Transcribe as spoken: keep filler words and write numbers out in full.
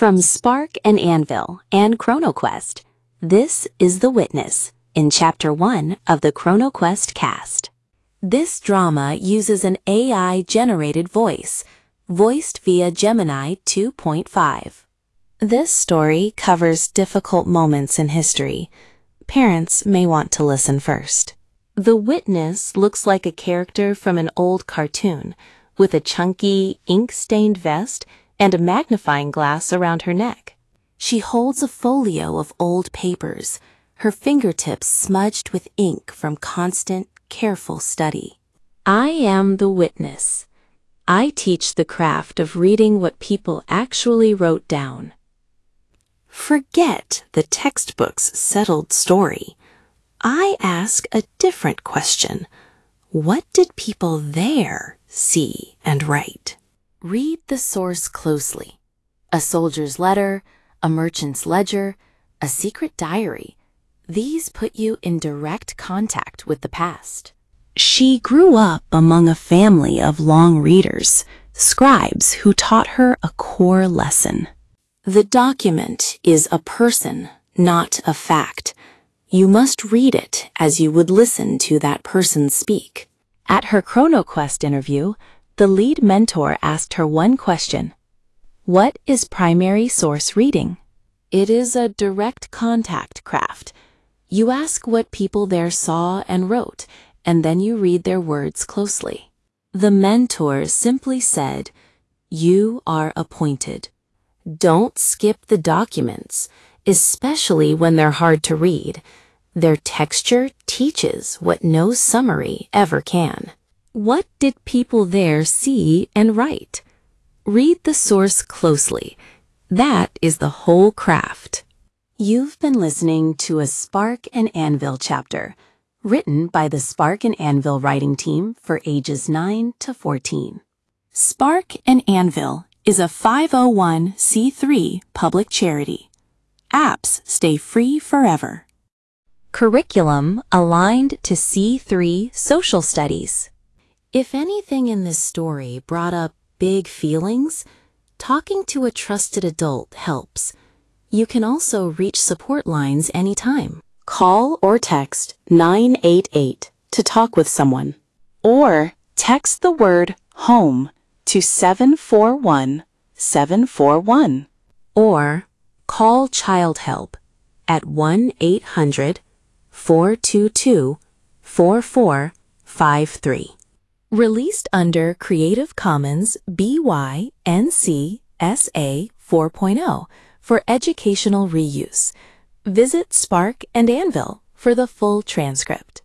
From Spark and Anvil and ChronoQuest, this is The Witness in Chapter one of the ChronoQuest cast. This drama uses an A I-generated voice, voiced via Gemini two point five. This story covers difficult moments in history. Parents may want to listen first. The Witness looks like a character from an old cartoon, with a chunky, ink-stained vest and a magnifying glass around her neck. She holds a folio of old papers, her fingertips smudged with ink from constant, careful study. I am the witness. I teach the craft of reading what people actually wrote down. Forget the textbook's settled story. I ask a different question. What did people there see and write? Read the source closely. A soldier's letter, a merchant's ledger, a secret diary. These put you in direct contact with the past. She grew up among a family of long readers, scribes who taught her a core lesson. The document is a person, not a fact. You must read it as you would listen to that person speak. At her ChronoQuest interview, the lead mentor asked her one question. What is primary source reading? It is a direct contact craft. You ask what people there saw and wrote, and then you read their words closely. The mentor simply said, "You are appointed. Don't skip the documents, especially when they're hard to read. Their texture teaches what no summary ever can." What did people there see and write? Read the source closely. That is the whole craft. You've been listening to a Spark and Anvil chapter, written by the Spark and Anvil writing team for ages nine to fourteen. Spark and Anvil is a five oh one c three public charity. Apps stay free forever. Curriculum aligned to C three Social Studies. If anything in this story brought up big feelings, talking to a trusted adult helps. You can also reach support lines anytime. Call or text nine eight eight to talk with someone. Or text the word HOME to seven four one seven four one. Or call Child Help at one eight hundred four two two four four five three. Released under Creative Commons B Y N C S A four point oh for educational reuse. Visit Spark and Anvil for the full transcript.